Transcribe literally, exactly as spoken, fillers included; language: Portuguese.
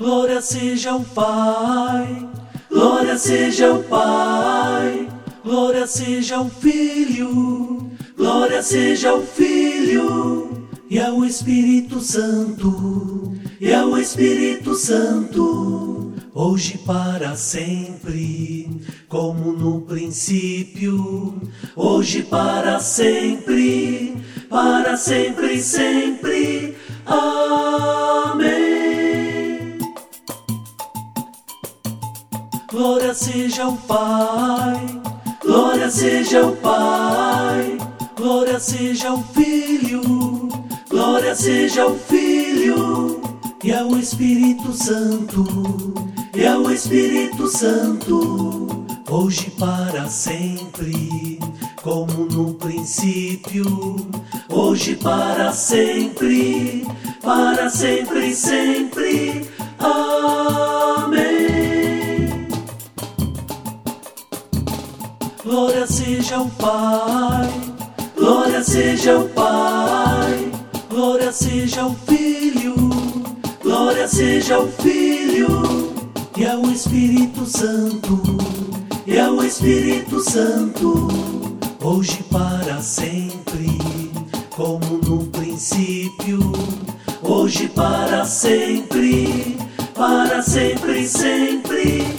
Glória seja ao Pai, glória seja ao Pai, glória seja ao Filho, glória seja ao Filho, e ao Espírito Santo, e ao Espírito Santo, hoje e para sempre, como no princípio, hoje e para sempre, para sempre e sempre. Amém. Glória seja ao Pai, glória seja ao Pai, glória seja ao Filho, glória seja ao Filho, e ao Espírito Santo, e ao Espírito Santo, hoje e para sempre, como no princípio, hoje e para sempre, para sempre e sempre. Amém. Glória seja ao Pai, glória seja ao Pai, glória seja ao Filho, glória seja ao Filho, e ao Espírito Santo, e ao Espírito Santo, hoje e para sempre, como no princípio, hoje e para sempre, para sempre e sempre.